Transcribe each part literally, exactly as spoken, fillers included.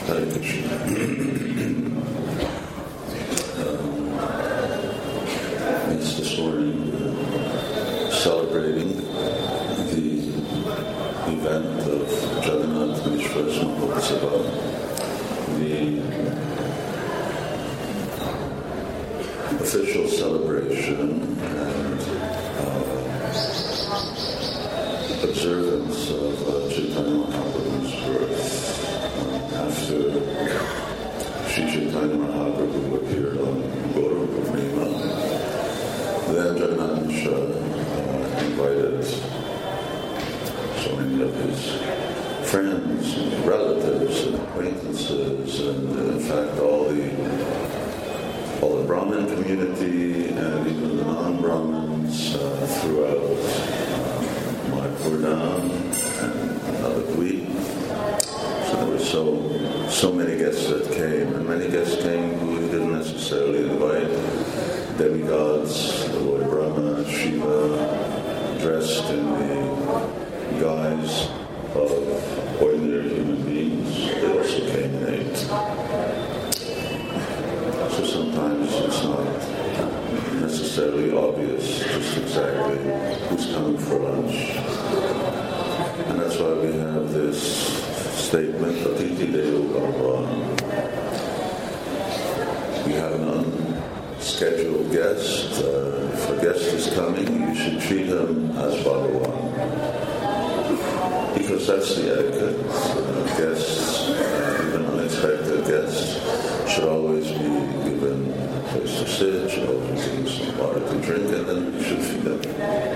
Hare Krishna. um, it's this morning uh, celebrating the event of Jagannath Mishra's Mahotsava, the official celebration and uh, observance of uh, Chaitanya Mahaprabhu's birth. Um, after Sri Chaitanya Mahaprabhu appeared on Gaura Purnima, then Jagannath Mishra uh, invited so many of his friends, and relatives, and acquaintances, and in fact all the all the Brahmin community and even the non-Brahmins uh, throughout uh, Mayapur and Navadvip. So there were so so many guests that came, and many guests came who he didn't necessarily invite. Demigods, the Lord Brahma, Shiva, dressed in the guise of ordinary human beings. They also came and ate. So sometimes it's not necessarily obvious just exactly who's coming for lunch. And that's why we have this statement, Atiti Devo Bhagavan. We have an unscheduled guest. Uh, if a guest is coming, you should treat him as Bhagavan. Because that's the etiquette. Uh, guests, uh, even unexpected guests, should always be given a place to sit, should always be given some water to drink, and then we should feed them.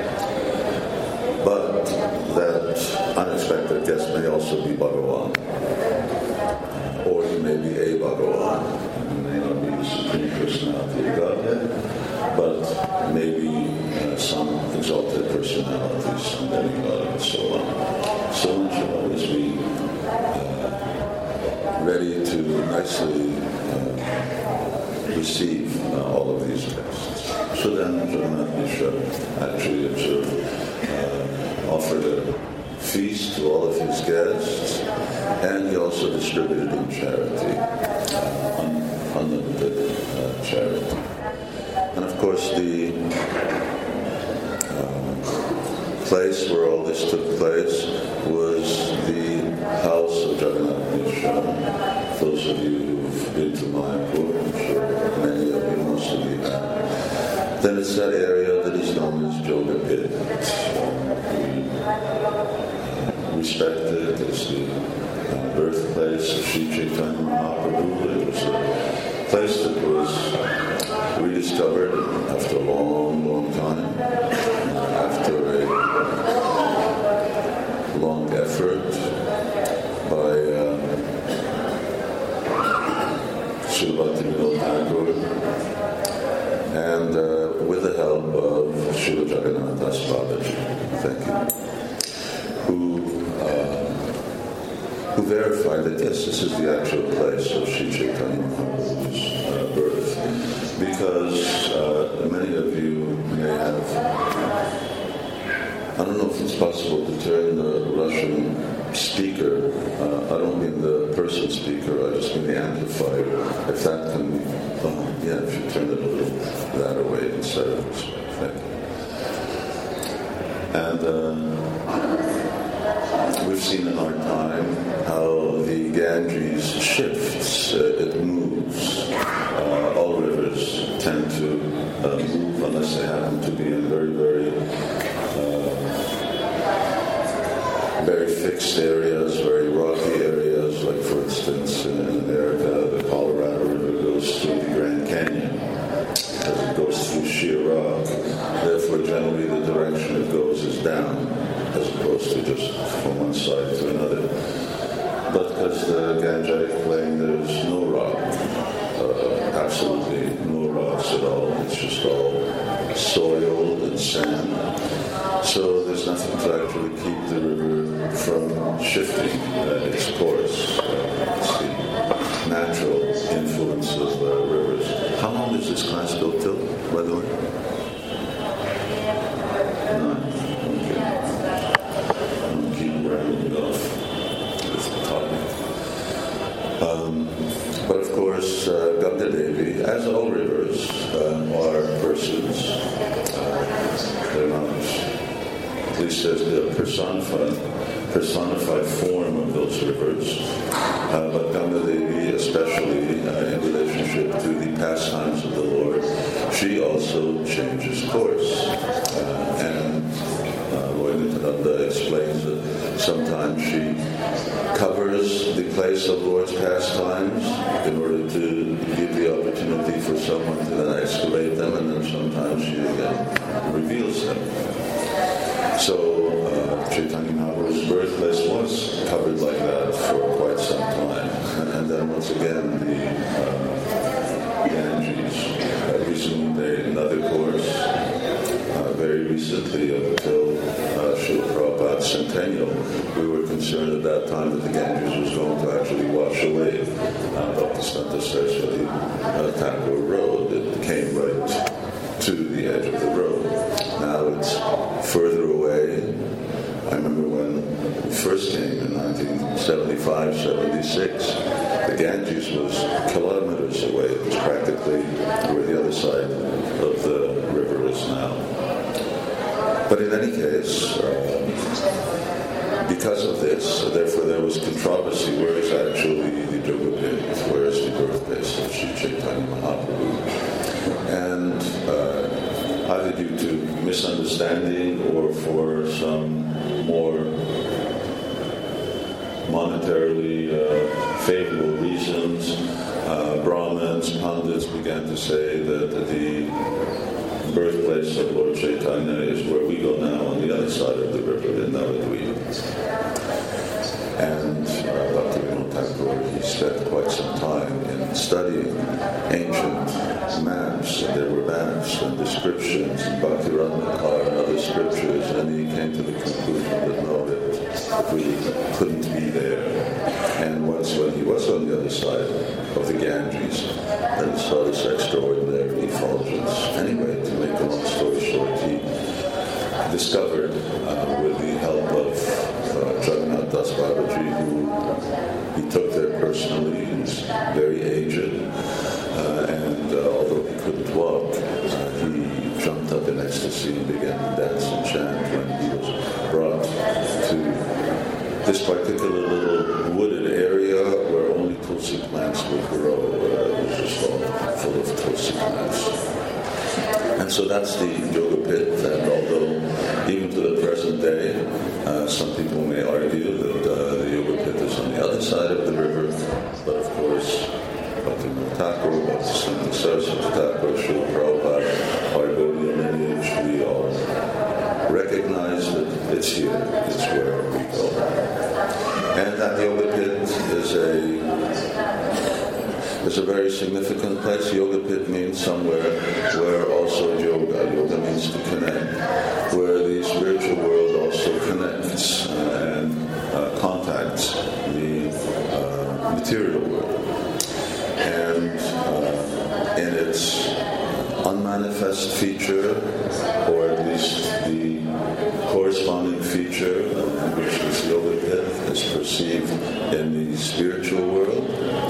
But that unexpected guest may also be Bhagavan. Or he may be a Bhagavan. He may not be the Supreme Personality of Godhead, but maybe uh, some exalted personality, some demigod, and so on. So one should always be uh, ready to nicely uh, receive uh, all of these guests. So then Jagannath Mishra actually observed, uh, offered a feast to all of his guests, and he also distributed in charity, uh, un- unlimited uh, charity. And of course the uh, place where all this took place was the house of Jagannath Mishra. Those of you who've been to Mayapur, I'm sure many of you, most of you have. Then it's that area that is known as Joga Pit. We respect it as the uh, birthplace of Sri Chaitanya Mahaprabhu. It was a place that was rediscovered after a long, long time, uh, after a long effort by uh, Srila Bhaktivinoda Thakur, and uh, with the help of Srila Jagannath Das Babaji, thank you, who uh, who verified that yes, this is the actual place of Sri Chaitanya Mahaprabhu's uh, birth, because uh, many of you may have, I don't know if it's possible to turn the Russian speaker, uh, I don't mean the person speaker, I just mean the amplifier, if that can be, uh, yeah, if you turn it a little that away instead of this way, thank you. And uh, we've seen in our time how the Ganges shifts, uh, it moves. Uh, all rivers tend to uh, move unless they happen to be in very, very very fixed areas, very rocky areas, like for instance in America, the Colorado River goes through the Grand Canyon as it goes through sheer rock. Therefore, generally the direction it goes is down as opposed to just from one side to another. But because the Gangetic Plain, there's no rock, uh, absolutely no rocks at all. It's just all soil and sand. So there's nothing to actually keep the river from shifting uh, its course. Uh, it's the natural influence of uh, rivers. How long does this class go till, by the way? Nine. Okay. I'll keep rounding it off with the topic. Um, as all rivers uh, are persons, uh, they're not, at least there's the personified, personified form of those rivers. Uh, but Ganga Devi, especially uh, in relationship to the pastimes of the Lord, she also changes course. Uh, and uh, Lord Nityananda explains that sometimes she covers the place of Lord's pastimes in order to give the opportunity for someone to then excavate them, and then sometimes she again reveals them. So uh, Chaitanya Mahaprabhu's birthplace was covered like that for quite some time. And then once again the uh, Ganges, uh, recently made another course, uh, very recently until uh, Srila Prabhupada's centennial. We were concerned at that time that the Ganges was going to actually wash away uh, Bhaktisiddhanta Saraswati uh, Thakur Road. It came right to the edge of the road. Now it's further away. I remember when we first came in nineteen seventy-five seventy-six, the Ganges was kilometers away. It was practically where the other side of the river is now. But in any case, uh, because of this, therefore there was controversy. Where is actually the Jogapit? Where is the birthplace of Sri Chaitanya Mahaprabhu? And uh, either due to misunderstanding or for some more monetarily uh, favorable reasons, uh, Brahmins, Pandits began to say that the birthplace of Lord Chaitanya is where we go now on the other side of the river in Navadvipa. And uh, Doctor Vinod Thakur, he spent quite some time in studying ancient maps, and there were maps and descriptions in Bhakti Ratnakar and other scriptures, and he came to the conclusion that no, that we couldn't be there. And once when he was on the other side of the Ganges, and he saw this extraordinary effulgence. Anyway, to make a long story short, he discovered, uh, with the help of uh, Jagannath Das Babaji, who he took there personally. He was very aged, uh, and uh, although he couldn't walk, uh, he jumped up in ecstasy and began to dance and chant when he was brought to this particular little wooded area where only tulsi plants would grow. Uh, it was just all full of tulsi plants. And so that's the Yoga Pit, and although even to the present day, uh, some people may argue that uh, the Yoga Pit is on the other side of the river, but of course, Bhaktivinoda Thakur, Bhaktisiddhanta Saraswati Thakur, Srila Prabhupada, our Gaudiya lineage, we all recognize that it's here, it's where we go. And that Yoga Pit is a It's a very significant place. Yoga Pit means somewhere where also yoga, yoga means to connect, where the spiritual world also connects and uh, contacts the uh, material world. And uh, in its unmanifest feature, or at least the corresponding feature, uh, which is Yoga Pit, is perceived in the spiritual world,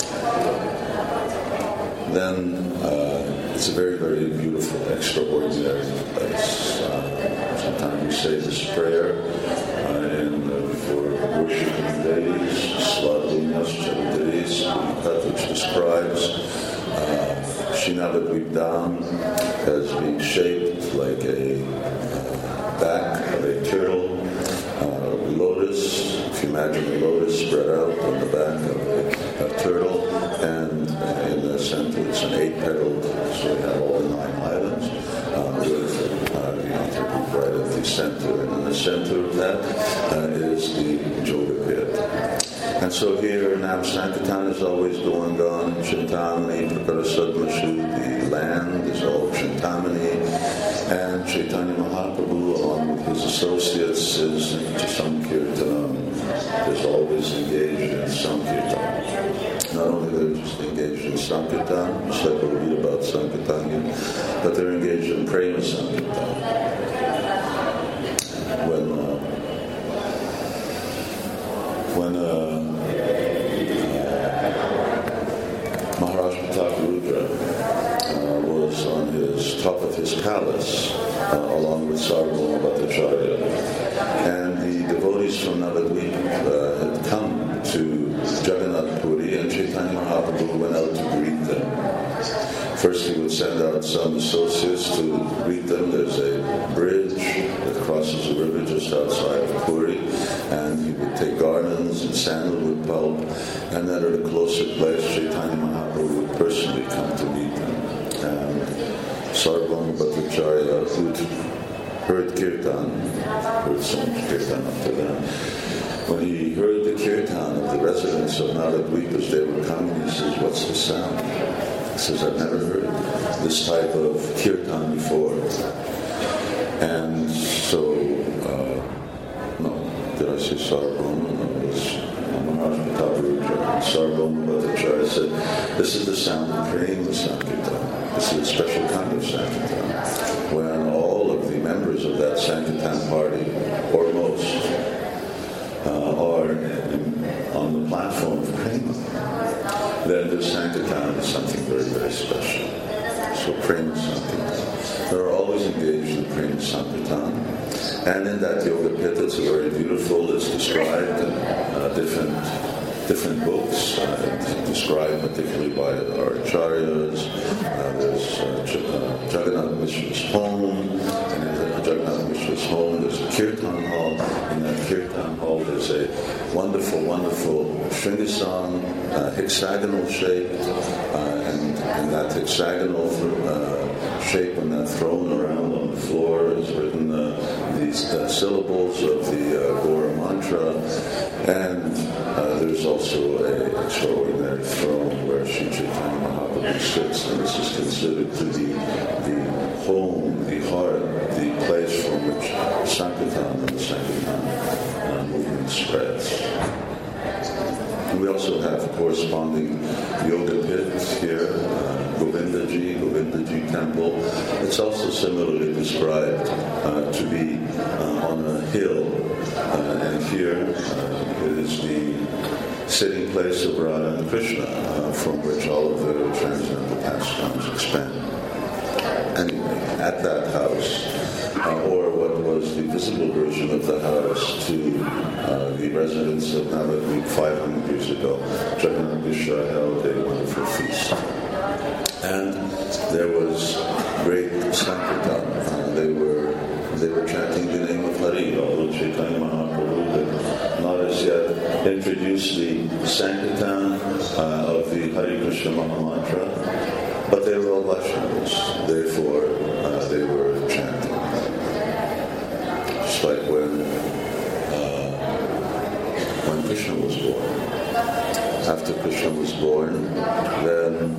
then uh, it's a very, very beautiful, extraordinary place. Uh, sometimes we say this prayer uh, in, uh, for worshiping days, Svadlinyas Chavitaris, which describes uh, Srinavadvip Dham as being shaped like a uh, back of a turtle, uh, lotus. If you imagine a lotus spread out on the back of a, a turtle, and uh, in the center it's an eight-petaled, so we have all the nine islands, uh, with uh, the Antarbhut right at the center, and in the center of that uh, is the Yoga Pit. And so here Nam Sankirtan is always going on, Chintamani, Prakarasadmashu, the land is all Chintamani, and Chaitanya Mahaprabhu, along with his associates, is Sankirtanam. Is always engaged in Sankirtan. Not only they're just engaged in Sankirtan, just like we'll read about Sankirtan here, but they're engaged in Prema Sankirtan. When uh, when uh, uh, Maharaj Pratap Rudra his top of his palace, uh, along with Sarvabhauma Bhattacharya. And the devotees from Navadvip uh, had come to Jagannath Puri, and Chaitanya Mahaprabhu went out to greet them. First he would send out some associates to greet them. There's a bridge that crosses the river just outside of Puri, and he would take garlands and sandalwood pulp, and then at a closer place Chaitanya Mahaprabhu would personally come to meet them. And Sarvabhauma Bhattacharya, who'd heard kirtan, heard some kirtan up to then, when he heard the kirtan of the residents of Navadvip as they were coming, he says, "What's the sound?" He says, "I've never heard this type of kirtan before." And so, uh, no, did I say Sarvabhauma? No, it was Maharaj Pratap Sarvabhauma Bhattacharya said, "This is the sound of praying the Sankirtan. This is a special kind of Sankirtan. When all of the members of that Sankirtan party, or most, uh, are in, on the platform of prema, then the Sankirtan is something very, very special." So prema Sankirtan. They're always engaged in prema Sankirtan. And in that Yoga Pita, it's very beautiful. It's described in uh, different different books, uh, described particularly by our acharyas. Uh, there's uh, Ch- uh, Jagannath Mishra's home, and in Jagannath Mishra's home there's a kirtan hall. In that kirtan hall there's a wonderful, wonderful Shringasana, uh, hexagonal shape, uh, and, and that hexagonal uh, shape on that throne around on the floor is written uh, these uh, syllables of the uh, Gora mantra, and uh, there's also an extraordinary throne where Sri Chaitanya Mahaprabhu sits, and this is considered to be the home, the heart, the place from which Sankirtan and the Sankirtan uh, movement spreads. And we also have corresponding yoga pits here, uh, Govindaji, Govindaji temple. It's also similarly described uh, to be uh, on a hill, uh, and here uh, is the sitting place of Radha and Krishna, uh, from which all of the transcendental pastimes expand. Anyway, at that house, uh, or what was the visible version of the house to uh, the residents of Navadvip five hundred years ago, Jagannath Mishra held a wonderful feast. And there was great Sankirtan. Uh, they were they were chanting the name of Hari, although Chaitanya Mahaprabhu had not as yet introduced the Sankirtan uh, of the Hare Krishna Mahamantra, but they were all Vaishnavas, therefore uh, they were chanting. Just like when uh, when Krishna was born. After Krishna was born, then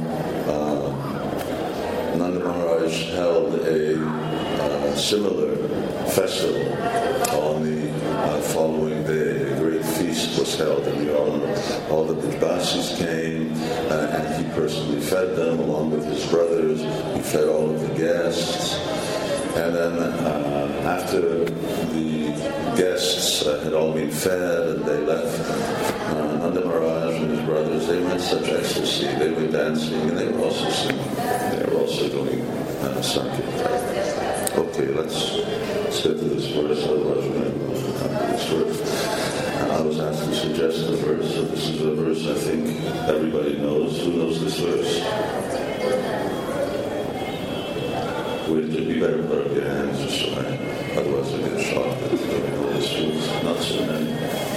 uh, Nanda Maharaj held a uh, similar festival on the uh, following day. A great feast was held, and the, all, all the Brajbasis came, uh, and he personally fed them along with his brothers. He fed all of the guests. And then uh, after the guests uh, had all been fed and they left, uh, Nanda Maharaj and his brothers, they were in such ecstasy. They were dancing and they were also singing. They were also doing uh, Sankirtan. Okay, let's, let's get to this verse, otherwise we're going to come to this verse. And I was asked to suggest a verse, so this is a verse I think everybody knows. Who knows this verse? Would it be better to put up your hands just so I, otherwise I get shocked that you know this was not so many.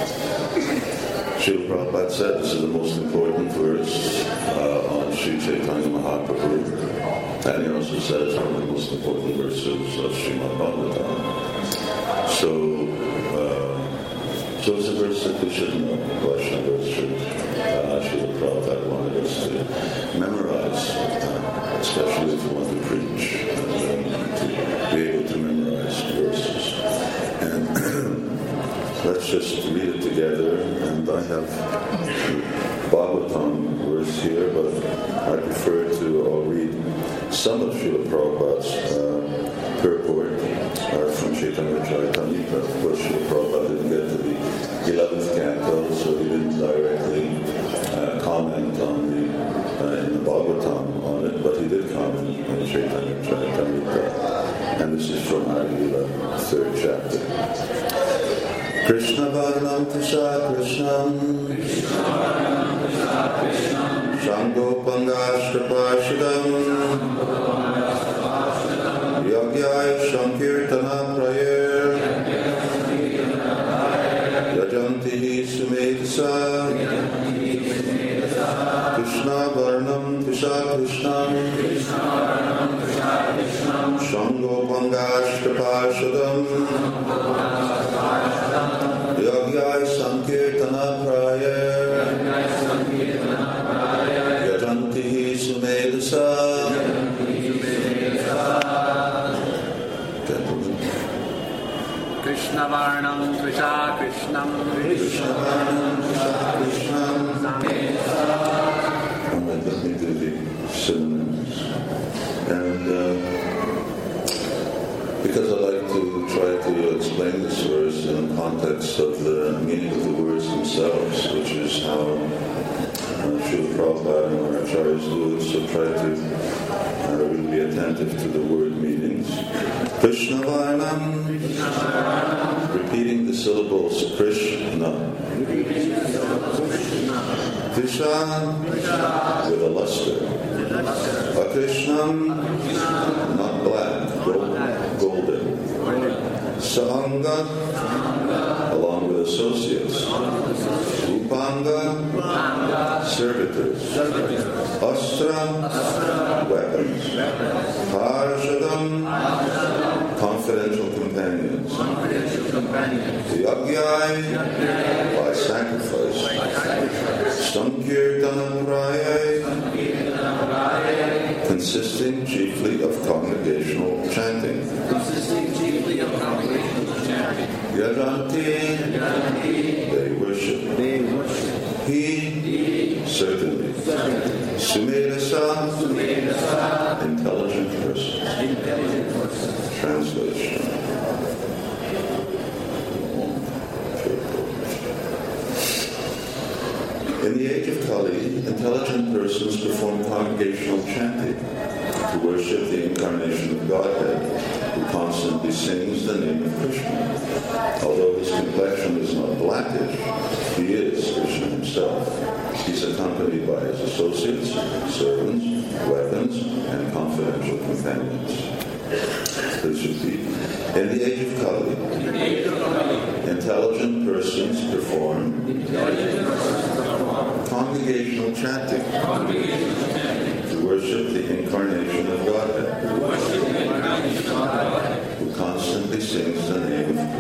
Srila Prabhupada said this is the most important verse uh, on Sri Chaitanya Mahaprabhu, and he also says one of the most important verses of Srimad Bhagavatam. So, uh, so it's a verse that we should know. Vaishnavas should, uh, Srila Prabhupada wanted us to memorize, uh, especially if you want to preach. To be able to memorize verses. And let's just read it together. And I have Bhagavatam verse here, but I prefer to uh, read some of Srila Prabhupada's uh, purport uh, from Chaitanya Charitamrita. Of course, Srila Prabhupada didn't get to the eleventh canto, so he didn't directly uh, comment on the uh, in the Bhagavatam on it, but he did comment on Chaitanya Charitamrita. Krishna Varnam Krishna Krishnam Shangopangashtrapashidam Yagyaya Sankirtana Prayer Yajanti Sumedasa Krishna Varnam Krishna Krishnam Shangopangashtrapashidam Yagyaya Sankirtana Prayer Yajanti Sumedasa. Krishna Varnam Krishna Krishnam Krishna Varnam Krishna Krishnam. Alright, let me do the synonyms. And uh, because I like to try to explain this verse in the context of the meaning of the words themselves, which is how uh, Srila Prabhupada and our acharyas do it, so try to uh, really be attentive to the word meanings. Krishna Varnam, repeating the syllables Krishna. Krishna with a luster. Akrishnam, not black, golden. Sahanga, along with associates. Upanga, servitors. Astra, weapons. Parshadam, confidential companions. Yagyai, by sacrifice. Sankirtanam Rayai, consisting chiefly of congregational chanting. Yajanti, they worship. He, certainly. Sumedasa, intelligent person. Translation. In the age of Kali, intelligent persons perform congregational chanting to worship the incarnation of Godhead, who constantly sings the name of Krishna. Although his complexion is not blackish, he is Krishna himself. He's accompanied by his associates, servants, weapons, and confidential companions. Please repeat. In the age of Kali, intelligent persons perform congregational chanting to worship the incarnation of Godhead, who constantly sings the name of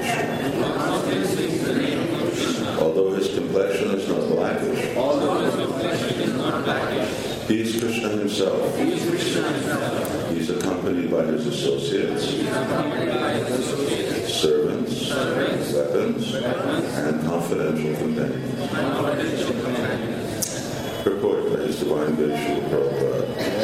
Krishna. Although his complexion is not blackish, he is Krishna himself. He is accompanied by his associates, servants, weapons, and confidential companions. Purport by His Divine Grace Srila Prabhupada.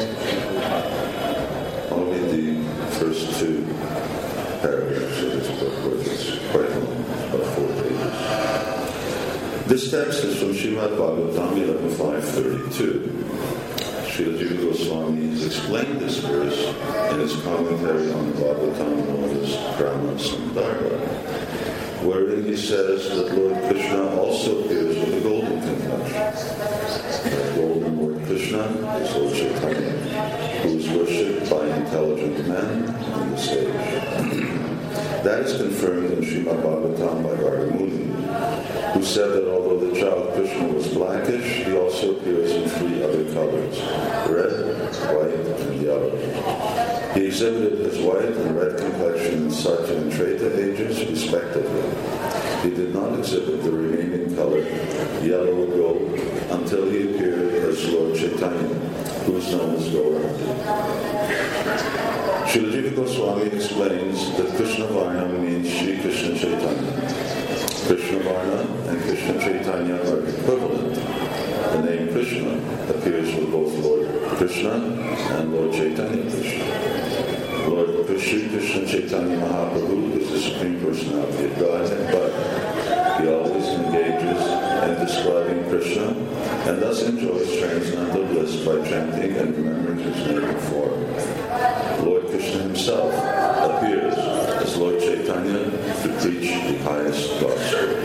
I'll read the first two paragraphs of this purport. It's quite long, about four pages. This text is from Srimad Bhagavatam eleven five thirty-two. Srila Jiva Goswami has explained this verse in his commentary on Bhagavatam known as Brahma Sandarbha, wherein he says that Lord Krishna also appears with a golden complexion. The golden Lord Krishna is Lord Chaitanya, who is worshipped by intelligent men in this age. That is confirmed in Srimad Bhagavatam by Bharamuni, who said that although the child Krishna was blackish, he also appears in three other colors, red, white, and yellow. He exhibited his white and red complexion in Satya and Treta ages, respectively. He did not exhibit the remaining color, yellow or gold, until he appeared as Lord Chaitanya, who is known as Gauranga. Srila Jiva Goswami explains that Krishna Varna means Shri Krishna Chaitanya. Krishna Varna and Krishna Chaitanya are equivalent. The name Krishna appears with both Lord Krishna and Lord Chaitanya Krishna. Lord Krishna Krishna Chaitanya Mahaprabhu is the Supreme Personality of Godhead, but he always engages in describing Krishna and thus enjoys transcendental bliss by chanting and remembering his name and form. Lord Krishna himself appears as Lord Chaitanya to preach the highest gospel.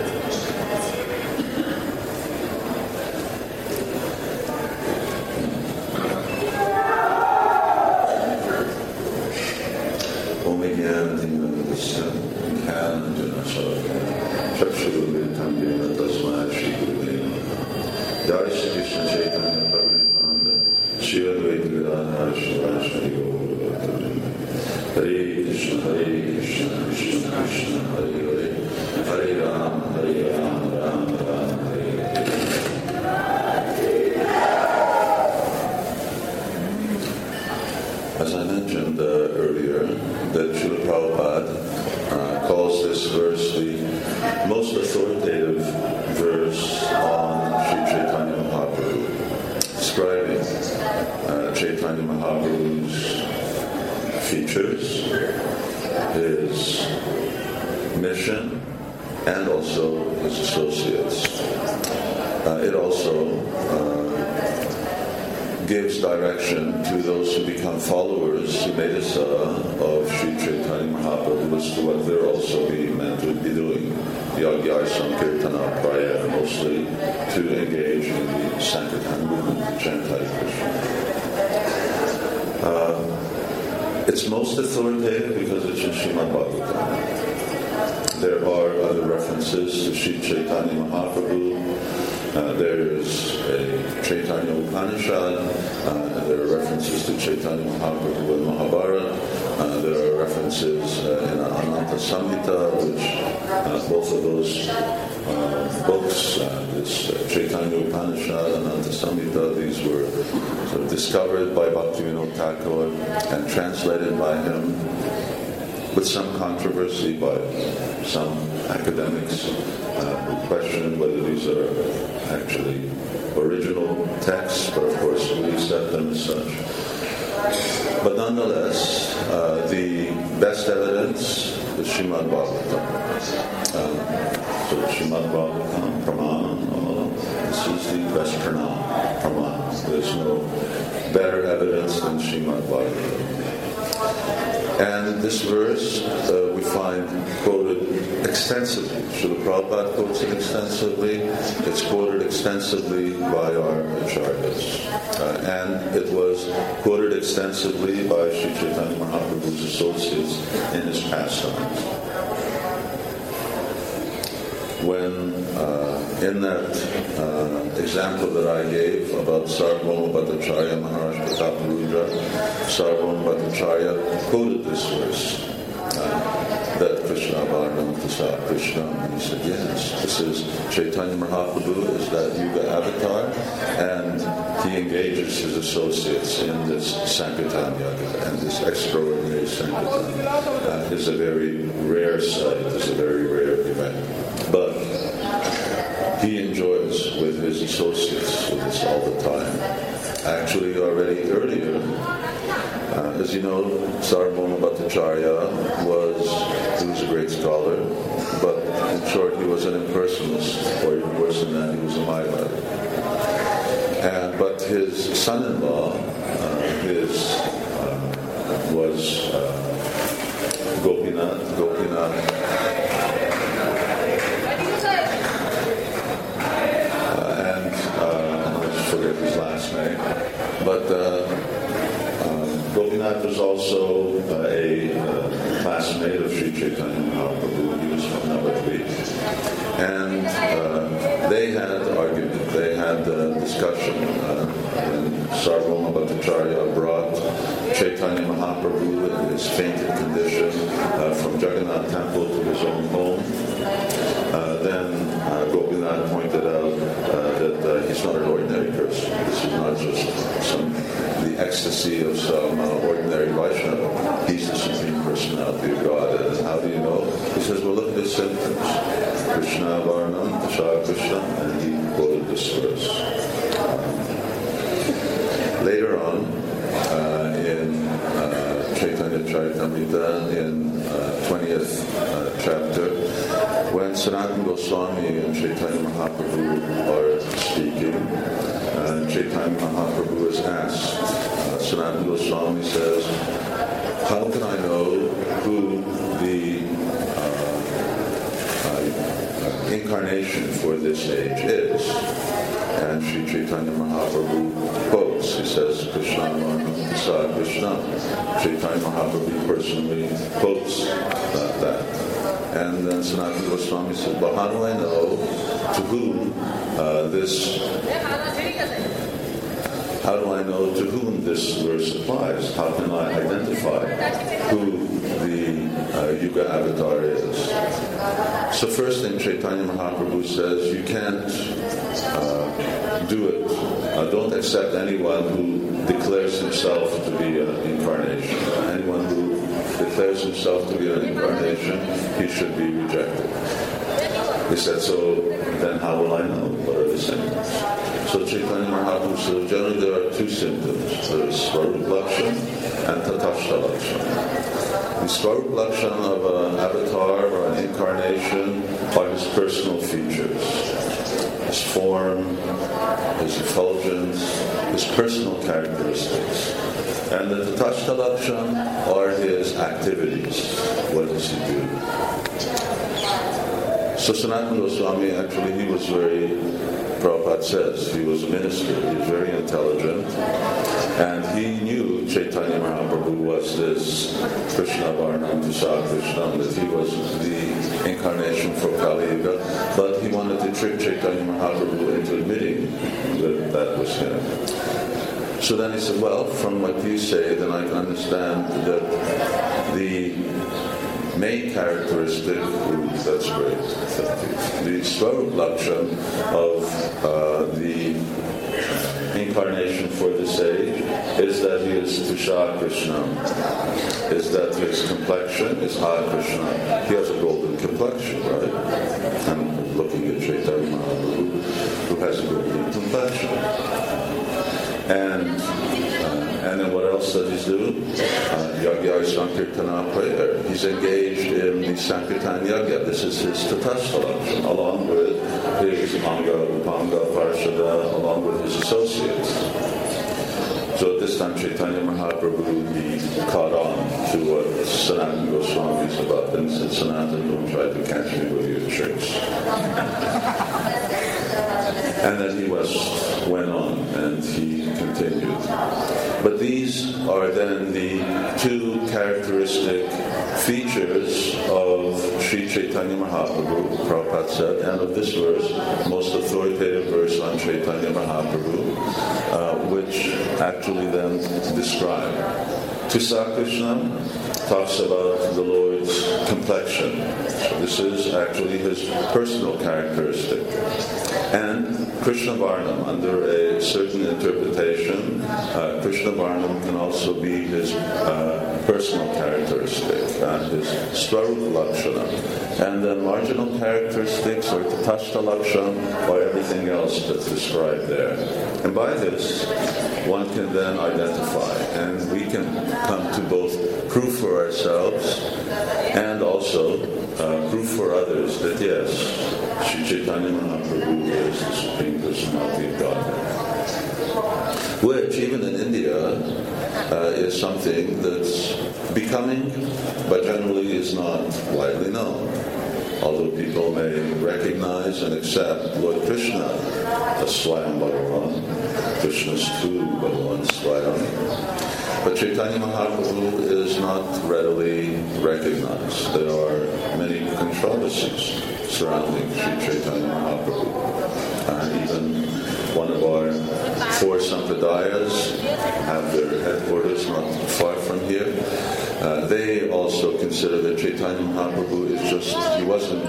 Jai Shri Krishna Chaitanya Prabhu Nityananda Shri Advaita Gadadhara Srivas Hari Gaura Bhakta Hare Krishna Hare Krishna Krishna Krishna Hare Hare Hare Rama Hare Rama Rama Rama Hare Hare. As I mentioned uh, earlier, that Srila Prabhupada uh, calls this verse the most authoritative verse on Sri Chaitanya Mahaprabhu, describing uh, Chaitanya Mahaprabhu's features, his mission, and also his associates. Uh, it also uh, gives direction to those who become followers, Sumedasa, of Sri Chaitanya Mahaprabhu as to what they're also being meant to be doing. Yagya Sankirtana Praya, mostly to engage in the Sankirtan movement, to chant Hare Krishna. Uh, it's most authoritative because it's in Srimad Bhagavatam. There are other references to Sri Chaitanya Mahaprabhu. Uh, there is a Chaitanya Upanishad. Uh, there are references to Chaitanya Mahaprabhu in Mahabharata. Uh, there are references uh, in Ananta Samhita, which uh, both of those uh, books, uh, this uh, Chaitanya Upanishad and Ananta Samhita, these were sort of discovered by Bhaktivinoda Thakur and translated by him with some controversy by some academics uh, who question whether these are actually original texts, but of course we accept them as such. But nonetheless, uh, the best evidence is Srimad Bhagavatam. Uh, so Srimad Bhagavatam, Pramana, uh, this is the best pranam, Pramana. There's no better evidence than Srimad Bhagavatam. And this verse uh, we find quoted extensively. Srila Prabhupada quotes it extensively. It's quoted extensively by our acharyas. Uh, and it was quoted extensively by Sri Chaitanya Mahaprabhu's associates in his pastimes. When uh, in that uh, example that I gave about Sarvabhauma Bhattacharya Maharaj Prataparudra, Sarvabhauma Bhattacharya quoted this verse, uh, that Krishna Varnam Prasad Krishna, and he said, yes, this is Chaitanya Mahaprabhu is that Yuga avatar, and he engages his associates in this Sankirtan Yaga, and this extraordinary Sankirtan uh, is a very rare sight, is a very rare event. But he enjoys with his associates with this all the time. Actually, already earlier, uh, as you know, Sarvabhauma Bhattacharya was, he was a great scholar, but in short, he was an impersonalist, or even worse than that, he was a Mayavadi. And but his son-in-law, uh, his uh, was uh, Gopinath, Gopinath. His last name, but uh, uh, Gopinath was also uh, a uh, classmate of Sri Chaitanya Mahaprabhu. He was from Navadvip, and uh, they had argument, they had uh, discussion. Uh, when Sarvabhauma Bhattacharya brought Chaitanya Mahaprabhu in his fainted condition uh, from Jagannath Temple to his own home, uh, then uh, Gopinath pointed out uh, that uh, he's not an ordinary person. This is not just some the ecstasy of some uh, ordinary Vaishnava. He's the Supreme Personality of God. And how do you know? He says, well, look at his symptoms. Krishna Varnam, Prasad Krishna, and he quoted this verse. Um, later on, uh, in uh, Chaitanya Charitamrita, in uh, twentieth uh, chapter, when Sanatana Goswami and Chaitanya Mahaprabhu are speaking, uh, Chaitanya Mahaprabhu is asked, uh, Sanatana Goswami says, how can I know who the uh, uh, incarnation for this age is? And Sri Chaitanya Mahaprabhu quotes, he says, Krishna Varnam Prasad Krishna. Chaitanya Mahaprabhu personally quotes uh, that. And then Sanatana Goswami said, well, how do I know to whom uh, this, how do I know to whom this verse applies? How can I identify who the uh, Yuga avatar is? So first thing Chaitanya Mahaprabhu says, you can't uh, do it. Uh, don't accept anyone who declares himself to be an incarnation. Anyone who declares himself to be an incarnation, he should be rejected. He said, so then how will I know? What are the symptoms? So Chaitanya Mahaprabhu says, generally there are two symptoms. There is Svarup Lakshana and Tatashta Lakshana. The Svarup Lakshana of an avatar or an incarnation are his personal features. His form, his effulgence, his personal characteristics. And the Tatashta Lakshana are his activities. What does he do? So Sanatana Goswami, actually, he was very, Prabhupada says, he was a minister, he was very intelligent, and he knew Chaitanya Mahaprabhu was this Krishna Varnam Tusa Krishna, that he was the incarnation for Kali Yuga, but he wanted to trick Chaitanya Mahaprabhu into admitting that that was him. So then he said, well, from what you say, then I can understand that the main characteristic, ooh, that's great, the Svarup Lakshana of uh, the incarnation for the sage is that he is Tusha Krishna, is that his complexion is Hare Krishna. He has a golden complexion, right? I'm looking at Chaitanya Mahaprabhu, who has a golden complexion. And uh, and then what else does he do? Uh, Yagya Sankirtana prayer. He's engaged in the Sankirtan Yagya. This is his Tatashta Lakshana, along with his Anga, Upanga, Parshada, along with his associates. So at this time Chaitanya Mahaprabhu, he caught on to what Sanatana Goswami is about, and said, Sanatana, don't try to catch me with your tricks. And then he was went on and he continued. But these are then the two characteristic features of Sri Chaitanya Mahaprabhu, Prabhupada said, and of this verse, most authoritative verse on Chaitanya Mahaprabhu, uh, which actually then describe. Tusa Krishna talks about the Lord's complexion. So this is actually his personal characteristic. And Krishna Varnam, under a certain interpretation, uh, Krishna Varnam can also be his uh, personal characteristic, uh, his Svarup Lakshana. And then marginal characteristics, or Tatashta Lakshana, or everything else that's described there. And by this, one can then identify, and we can come to both prove for ourselves and also uh, prove for others that yes, Sri Chaitanya Mahaprabhu is the Supreme Personality of Godhead. Which, even in India, uh, is something that's becoming, but generally is not widely known. Although people may recognize and accept Lord Krishna as Swayam Bhagavan, Krishna's true Bhagavan Swayam. But Chaitanya Mahaprabhu is not readily recognized. There are many controversies surrounding Sri Chaitanya Mahaprabhu. Uh, even one of our four sampradayas have their headquarters not far from here. Uh, they also consider that Chaitanya Mahaprabhu is just, he wasn't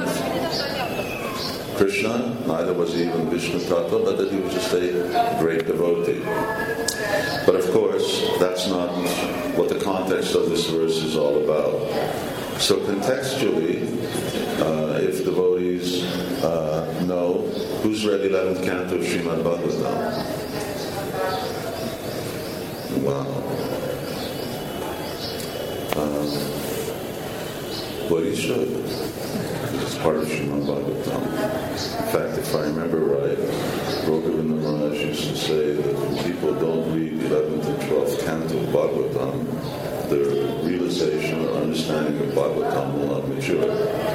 Krishna, neither was he even Vishnu Tattva, but that he was just a great devotee. But of course, that's not what the context of this verse is all about. So contextually, uh, if devotees uh, know, who's read eleventh canto of Srimad Bhagavatam? Wow. Um, well, you should. It's part of Srimad Bhagavatam. In fact, if I remember right, Raghavendra Maharaj used to say that when people don't read eleventh and twelfth canto of Bhagavatam, their realization or understanding of Bhagavatam will not mature.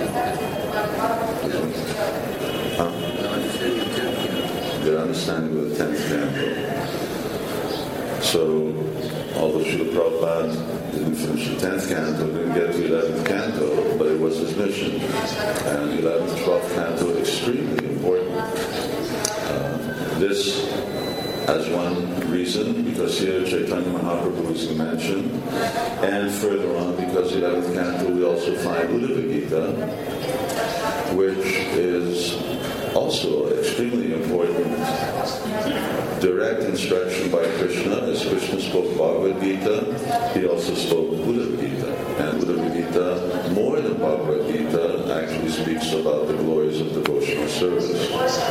Huh? Their understanding of the tenth canto. So, although Srila Prabhupada didn't finish the tenth canto, didn't get to eleventh canto, but it was his mission. And eleventh, twelfth canto, extremely important. Uh, this, as one reason, because here Chaitanya Mahaprabhu is mentioned, and further on, because eleventh canto, we also find Uddhava Gita, which is also extremely important. Direct instruction by Krishna, as Krishna spoke Bhagavad Gita, he also spoke Uddhava Gita. And Uddhava Gita, more than Bhagavad Gita, actually speaks about the glories of devotional service.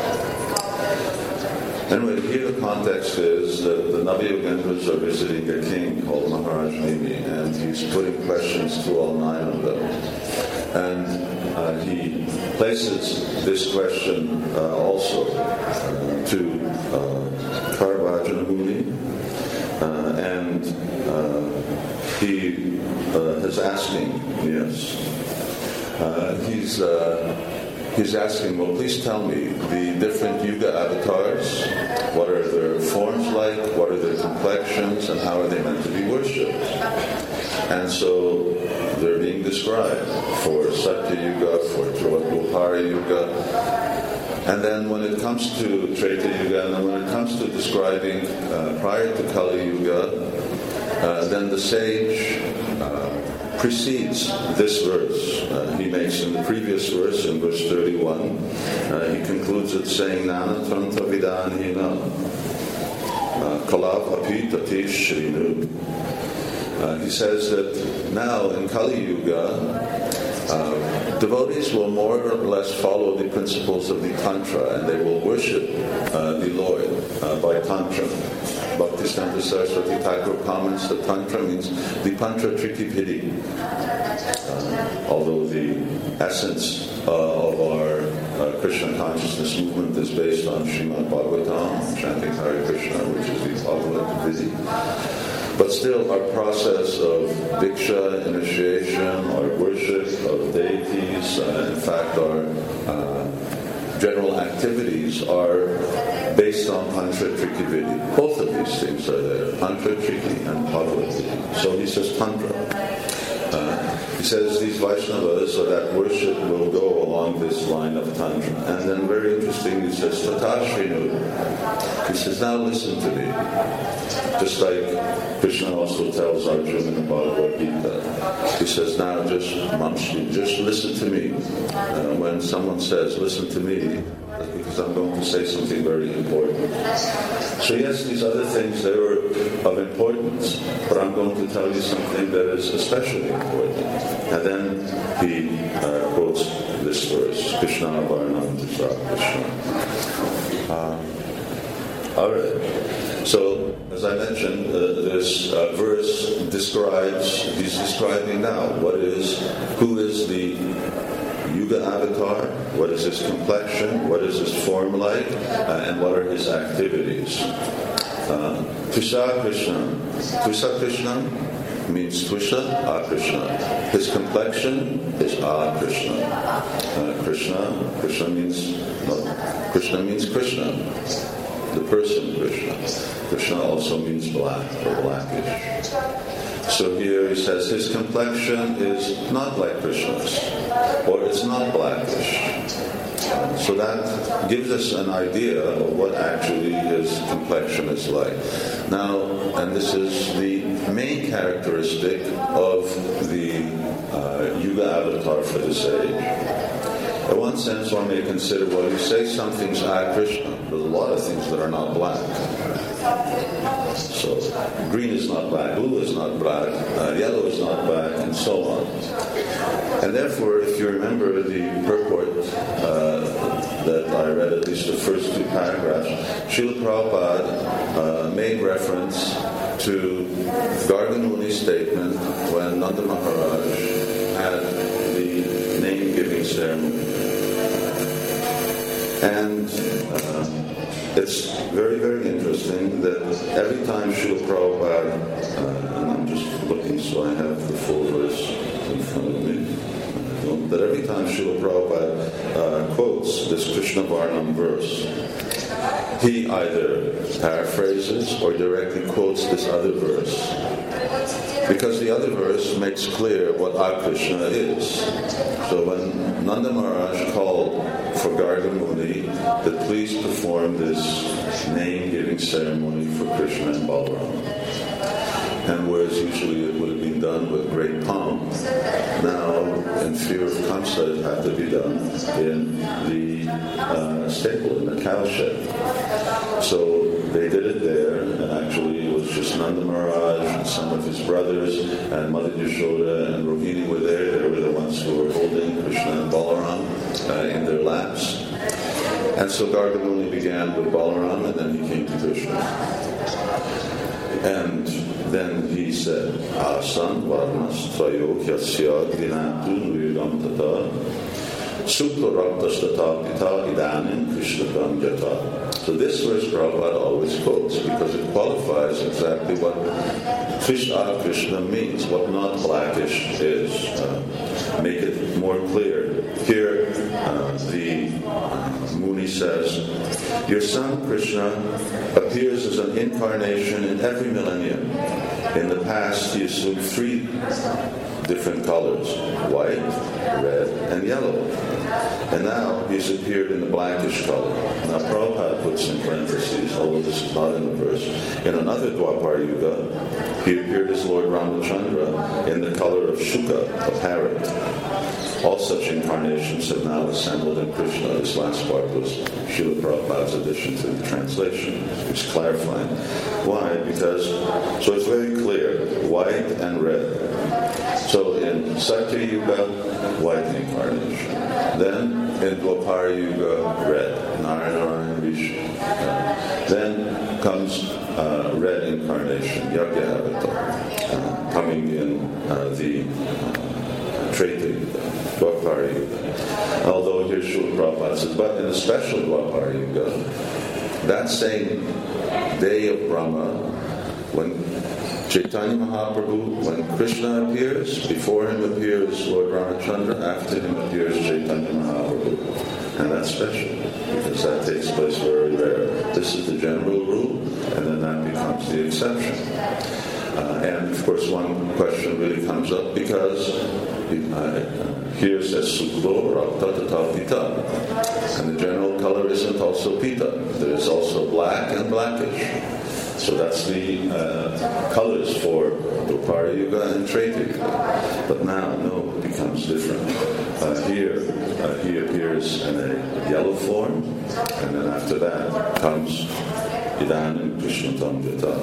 Anyway, here the context is that the Navayogendras are visiting a king called Maharaj Nimi, and he's putting questions to all nine of them. And uh, he places this question uh, also uh, to uh, Karvajana Muni, uh, and uh, he uh, is asking, yes, uh, he's uh, he's asking, well, please tell me the different Yuga avatars. What are their forms like? What are their complexions? And how are they meant to be worshipped? And so they're being described for Satya Yuga, for Dwapara Yuga. And then when it comes to Treta Yuga, and then when it comes to describing uh, prior to Kali Yuga, uh, then the sage uh, precedes this verse. Uh, he makes in the previous verse, in verse thirty-one, uh, he concludes it saying, Nana Tranta Vidanhina Kalav Api Tati Shrinu. Uh, he says that now in Kali Yuga, uh, devotees will more or less follow the principles of the Tantra, and they will worship uh, the Lord uh, by Tantra. Bhaktisiddhanta Saraswati Thakur comments that Tantra means the Tantra Trikipidi. Uh, although the essence uh, of our uh, Krishna consciousness movement is based on Srimad Bhagavatam, chanting Hare Krishna, which is the Bhagavad Vidhi. But still, our process of diksha, initiation, our worship of deities, uh, in fact, our uh, general activities are based on Tantra Triki Vidhi. Both of these things are there, Tantra Triki and Bhagavad Vidhi. So he says Tantra. Uh, he says these Vaishnavas, or that worship, will go along this line of Tantra. And then very interesting, he says, Tatashrinu. He says, now listen to me. Just like Krishna also tells Arjuna in the Bhagavad Gita. He says, now just mamshi, just listen to me. Uh, when someone says, listen to me, that's because I'm going to say something very important. So yes, these other things, they were of importance, but I'm going to tell you something that is especially important. And then he uh, quotes this verse, Krishna Varnam Tisra Krishna. Uh, all right. So, as I mentioned, uh, this uh, verse describes, he's describing now what is, who is the Yuga avatar, what is his complexion, what is his form like, uh, and what are his activities. Uh, Tvisha Krishna. Tvisha Krishna means Tvisha Akrishna. His complexion is Akrishna. Uh, Krishna, Krishna means, no, Krishna means Krishna. The person Krishna. Krishna also means black or blackish. So here he says his complexion is not like Krishna's, or it's not blackish. Uh, so that gives us an idea of what actually his complexion is like. Now, and this is the main characteristic of the uh, Yuga avatar for the sage. In one sense, one may consider, well, you say something's Krishna, there's a lot of things that are not black. So, green is not black, blue is not black, uh, yellow is not black, and so on. And therefore, if you remember the purport uh, that I read, at least the first two paragraphs, Srila Prabhupada uh, made reference to Garga Muni's statement when Nanda Maharaj had the name-giving ceremony. And uh, it's very, very interesting that every time Srila Prabhupada, uh, and I'm just looking so I have the full verse in front of me, that every time Srila Prabhupada uh, quotes this Krishna Varnam verse, he either paraphrases or directly quotes this other verse, because the other verse makes clear what our Krishna is. So when Nanda Maharaj called for Garga Muni that please perform this name-giving ceremony for Krishna and Balaram, and whereas usually it would have been done with great pomp, now in fear of Kamsa it had to be done in the uh, stable, in the cowshed. So they did it there, and actually it was just Nanda Maharaj and some of his brothers, and Mother Yashoda and Rohini were there. They were the ones who were holding Krishna and Balaram uh, in their laps. And so Garga Muni began with Balaram, and then he came to Krishna. And then he said, Asan varnas trayo kyasya grinatu nuyagam tata sukla raptastata pita idanin krishnatam jata. So this verse Prabhupada always quotes because it qualifies exactly what Krishna Krishna means, what not blackish is. Uh, make it more clear. Here uh, the uh, Muni says, your son Krishna appears as an incarnation in every millennium. In the past he assumed three different colors, white, red, and yellow. And now he's appeared in the blackish color. Now Prabhupada puts in parentheses, although this is not in the verse, in another Dwapar Yuga, he appeared as Lord Ramachandra in the color of Shuka, a parrot. All such incarnations have now assembled in Krishna. This last part was Srila Prabhupada's addition to the translation. It's clarifying. Why? Because, so it's very clear, white and red. So in Satya Yuga, white incarnation. Then in Dwapara Yuga, red. Narayana, Vishnu. Uh, then comes uh, red incarnation, Yajnavalkya, uh, coming in uh, the uh, Treta Yuga, Dwapara Yuga. Although here Srila Prabhupada says, but in the special Dwapara Yuga, that same day of Brahma, when Chaitanya Mahaprabhu, when Krishna appears, before him appears Lord Ramachandra, after him appears Chaitanya Mahaprabhu. And that's special, because that takes place very rare. This is the general rule, and then that becomes the exception. Uh, and of course one question really comes up, because uh, here it says Suklo Rakta Tata Pita. And the general color isn't also Pita. There is also black and blackish. So that's the uh, colors for Dwapara Yuga and Treta Yuga. But now, no, it becomes different. Uh, here, uh, he appears in a yellow form, and then after that comes Idanim Krishnatam Jata.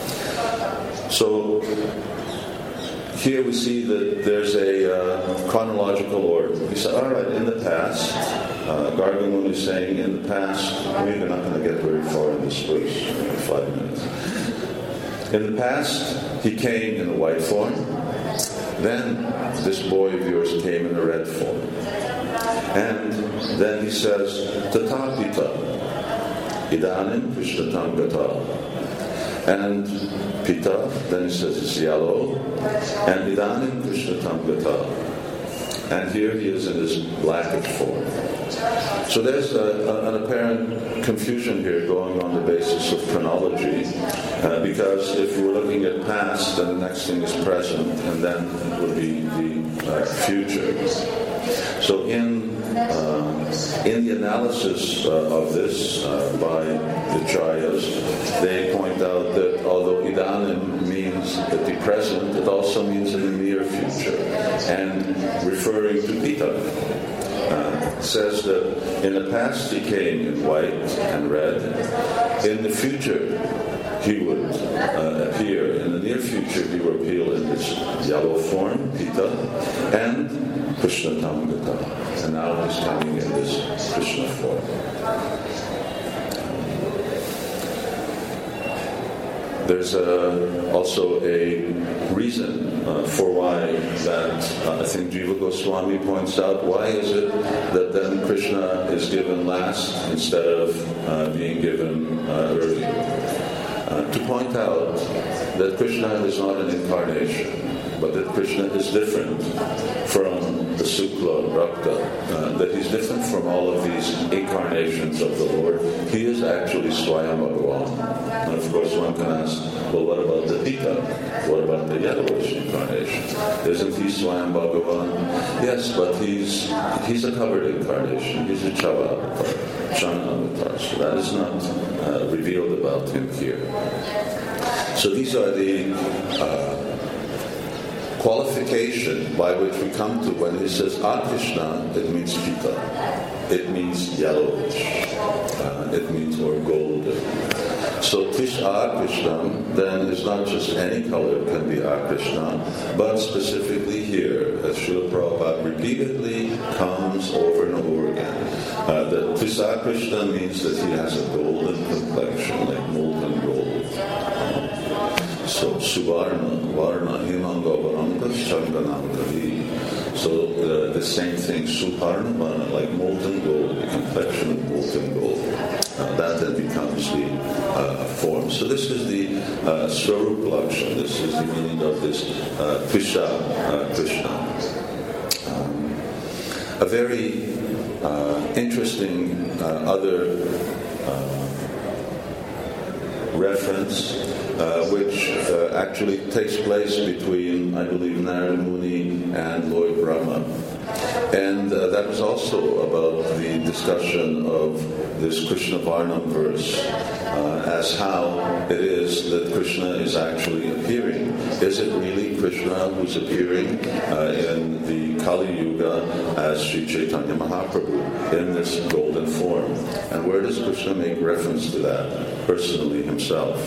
So here we see that there's a uh, chronological order. He said, all right, in the past, uh, Garga Muni is saying, in the past, we're not going to get very far in this verse, five minutes. In the past, he came in a white form. Then this boy of yours came in a red form. And then he says, Tatapita, Idanim Krishnatam Gata. And Pita, then he says it's yellow, and Idanim Krishnatam Gata. And here he is in his blackish form. So there's a, a, an apparent confusion here going on the basis of chronology, uh, because if you were looking at past, then the next thing is present, and then it would be the uh, future. So in uh, in the analysis uh, of this uh, by the Charyas, they point out that although Idanim means at the present, it also means in the near future, and referring to Pita. Uh, says that in the past he came in white and red. In the future he would uh, appear. In the near future he will appear in this yellow form, Pita, and Krishnatam Gata. And now he's coming in this Krishna form. There's uh, also a reason uh, for why that, uh, I think Jiva Goswami points out, why is it that then Krishna is given last instead of uh, being given uh, earlier? Uh, to point out that Krishna is not an incarnation. but that Krishna is different from the Sukla Rakta, uh, that he's different from all of these incarnations of the Lord. He is actually Swayam Bhagavan. And of course one can ask, well, what about the Pita? What about the yellowish incarnation? Isn't he Swayam Bhagavan? Yes, but he's he's a covered incarnation. He's a Chava avatar, Chana avatar. So that is not uh, revealed about him here. So these are the uh, qualification by which we come to when he says Akrishna, it means Pita. It means yellowish. Uh, it means more golden. So Tish Akrishna then is not just any color can be Akrishna, but specifically here, as Srila Prabhupada repeatedly comes over and over again. Uh, that Tish Akrishna means that he has a golden complexion, like molten gold. So Suvarna, Varna, Himanga, Varangas, Changanam, Kavi. So uh, the same thing, Suparna, Varna, like molten gold, the complexion of molten gold. Uh, that then becomes the uh, form. So this is the uh, Swarup Lakshana. This is the meaning of this uh, Krisha, uh, Krishna. Um, a very uh, interesting uh, other uh, reference, uh, which uh, actually takes place between, I believe, Narada Muni and Lord Brahma. And uh, that was also about the discussion of this Krishna Varnam verse, uh, as how it is that Krishna is actually appearing. Is it really Krishna who's appearing uh, in the Kali Yuga as Sri Chaitanya Mahaprabhu in this golden form? And where does Krishna make reference to that personally himself?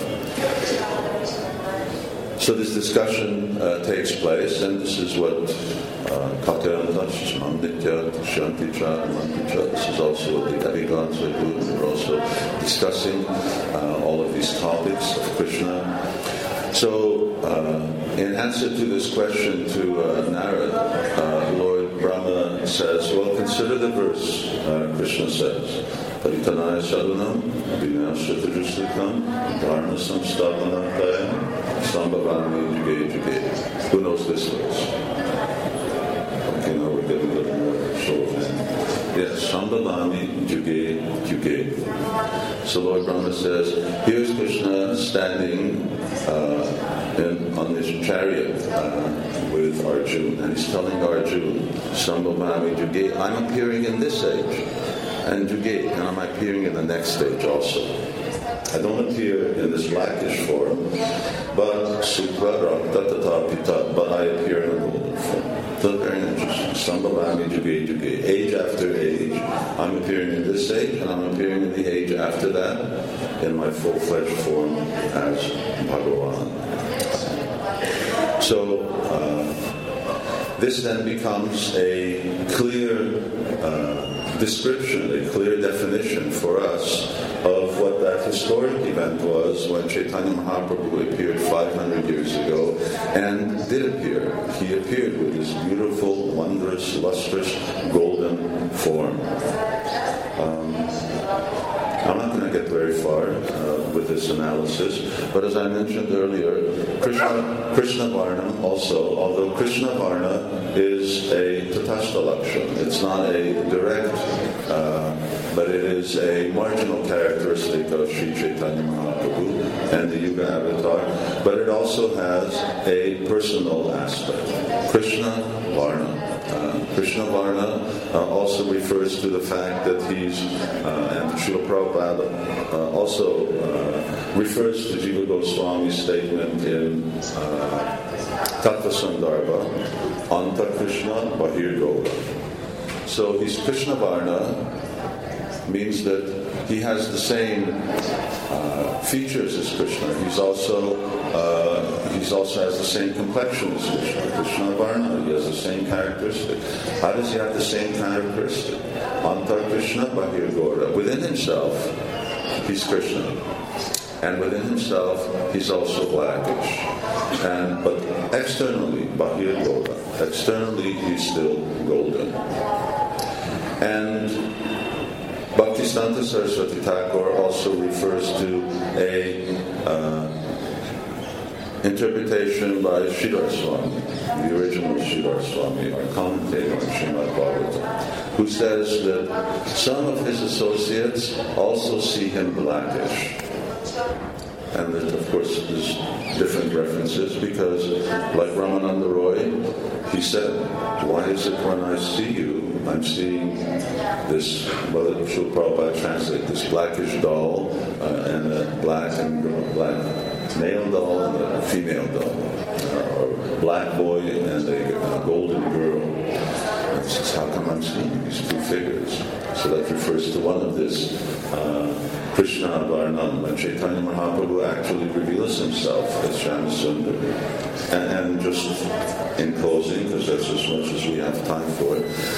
So this discussion uh, takes place, and this is what Katyanta, Shishmanditya, Shanticha, Manticha. This is also what the demigods are doing. They're also discussing uh, all of these topics of Krishna. So, uh, in answer to this question to uh, Narad, uh, Lord Brahma says, well, consider the verse. Uh, Krishna says, Paritanaya Sadhanam, Vinashatajuslikam, Dharma Samstavanataya, Sambhavami Juge Juge. Who knows this verse? Okay, now we're getting a little more show of hands. Yes, Sambhavami Juge Juge. So Lord Brahma says, here's Krishna standing uh, in, on this chariot uh, with Arjuna, and he's telling Arjuna, Sambhavami Juge, I'm appearing in this age, and Juge, and I'm appearing in the next stage also. I don't appear in this blackish form, but Sukla Rakta Tata Pita, but I appear in a golden form. So very interesting. Sambhavami Juge Juge. Age after age, I'm appearing in this age, and I'm appearing in the age after that in my full-fledged form as Bhagavan. So uh, this then becomes a clear uh, description, a clear definition for us of what that historic event was when Chaitanya Mahaprabhu appeared five hundred years ago, and did appear. He appeared with this beautiful, wondrous, lustrous, golden form. Um, I'm not going to get very far uh, with this analysis, but as I mentioned earlier, Krishna, Krishna Varnam also, although Krishna Varna is a Tatastha Lakshana, it's not a direct, uh, but it is a marginal characteristic of Sri Chaitanya Mahaprabhu and the Yuga Avatar, but it also has a personal aspect. Krishna Varna. Uh, Krishna Varna uh, also refers to the fact that he's, uh, and Srila Prabhupada uh, also uh, refers to Jiva Goswami's statement in uh, Tattva Sandarbha, Anta Krishna Bahir Gaura. So he's Krishna Varna, means that he has the same uh, features as Krishna. He's also uh, he's also has the same complexion as Krishna. Krishna Varna, he has the same characteristic. How does he have the same characteristic? Anta Krishna Bahir Gaura. Within himself, he's Krishna, and within himself, he's also blackish. And but externally, Bahir Gaura. Externally, he's still golden. And Bhaktisiddhanta Saraswati Thakur also refers to a uh, interpretation by Sridhar Swami, the original Sridhar Swami, our commentator on Srimad Bhagavatam, who says that some of his associates also see him blackish. And that, of course, there's different references because, like Ramananda Roy, he said, why is it when I see you, I'm seeing this, well, Srila Prabhupada translate, this blackish doll uh, and a black and black male doll and a female doll, uh, or black boy and a, a golden girl. And he says, how come I'm seeing these two figures? So that refers to one of this uh, Krishna Varnam, when Chaitanya Mahaprabhu actually reveals himself as Shyamasundar. And, and just in closing, because that's as much as we have time for,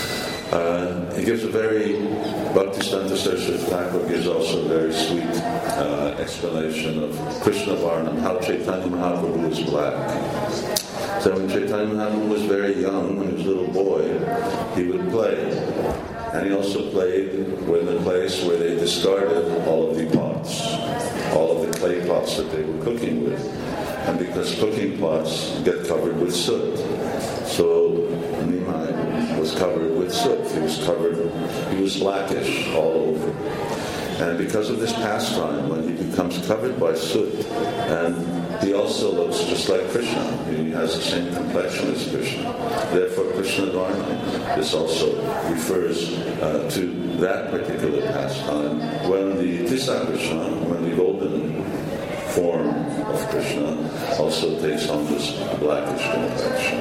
uh, he gives a very, Bhaktisiddhanta Saraswati Thakur gives also a very sweet uh, explanation of Krishna Varnam, how Chaitanya Mahaprabhu is black. So when Chaitanya Mahaprabhu was very young, when he was a little boy, he would play. And he also played in the place where they discarded all of the pots, all of the clay pots that they were cooking with. And because cooking pots get covered with soot, so Nimai was covered with soot. He was covered, he was blackish all over. And because of this pastime, when he becomes covered by soot, and he also looks just like Krishna. He has the same complexion as Krishna. Therefore, Krishna Dharma, this also refers uh, to that particular pastime. When the Tisa Krishna, when the golden form of Krishna also takes on this blackish complexion.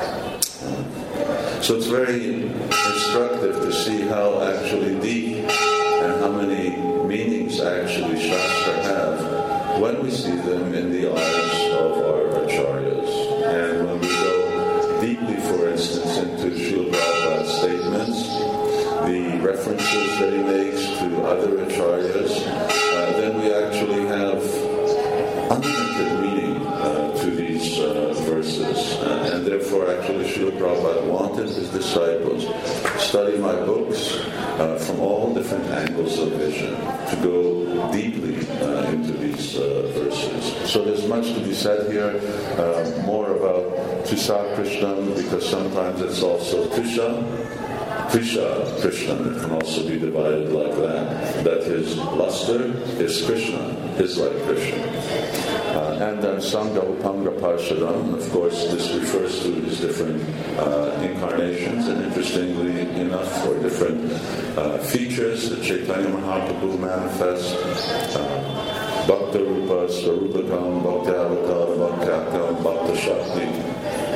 Uh, so it's very instructive to see how actually deep and how many meanings actually Shastra have when we see them in the eyes of our acharyas. And when we go deeply, for instance, into Srila Prabhupada's statements, the references that he makes to other acharyas, uh, then we actually have unlimited meaning uh, to these uh, verses. Uh, and therefore, actually, Srila Prabhupada wanted his disciples to study my books uh, from all different angles of vision, to go deeply uh, into these uh, verses. So there's much to be said here, uh, more about Tisa Krishna, because sometimes it's also Tisha, Krisha Krishna. It can also be divided like that, that his luster is Krishna, is like Krishna. Uh, and then Sangha Upanga Parshadam, of course, this refers to his different uh, incarnations, and interestingly enough, for different uh, features that Chaitanya Mahaprabhu manifests. Uh, Bhakta Rupa, Swarupakam, Bhakti Avatar, Bhakti Akam, Bhakta Shakti.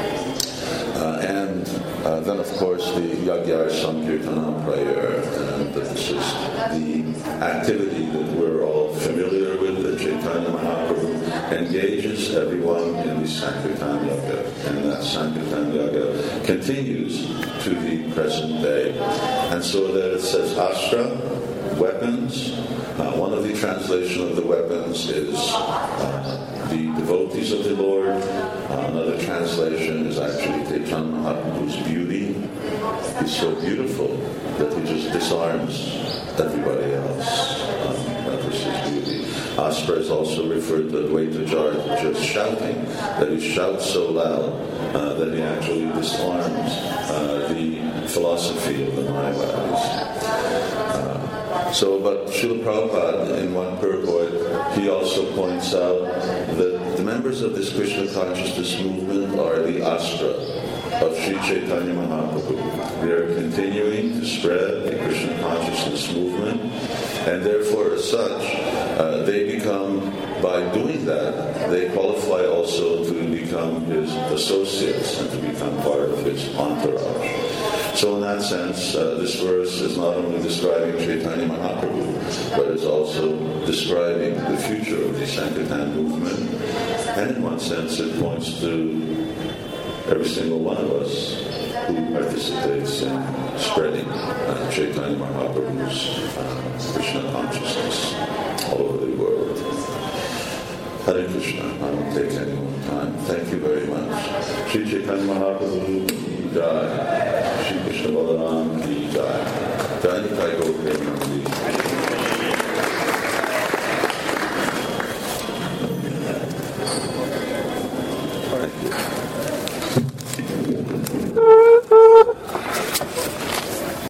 Uh, and uh, then, of course, the Yagya Sankirtana prayer, and this is the activity that we're all familiar with, that Chaitanya Mahaprabhu engages everyone in the Sankirtan Yaga, and that Sankirtan Yaga continues to the present day. And so that it says Astra, weapons. Uh, one of the translations of the weapons is uh, the devotees of the Lord. Uh, another translation is actually Chaitanya Mahaprabhu's beauty. He's so beautiful that he just disarms everybody else. Um, that was his beauty. Astra is also referred to Advaita just shouting, that he shouts so loud uh, that he actually disarms uh, the philosophy of the Mayavadis. So, but Srila Prabhupada, in one purport, he also points out that the members of this Krishna consciousness movement are the Astra of Sri Chaitanya Mahaprabhu. They are continuing to spread the Krishna consciousness movement, and therefore, as such, uh, they become, by doing that, they qualify also to become his associates and to become part of his entourage. So in that sense, uh, this verse is not only describing Chaitanya Mahaprabhu, but is also describing the future of the Sankirtan movement. And in one sense, it points to every single one of us who participates in spreading uh, Chaitanya Mahaprabhu's uh, Krishna consciousness all over the world. Hare Krishna. I won't take any more time. Thank you very much. Sri Chaitanya Mahaprabhu ki jai. Shri Krishna Balaram ki jai. Jai Nitai Gaur Premanandi.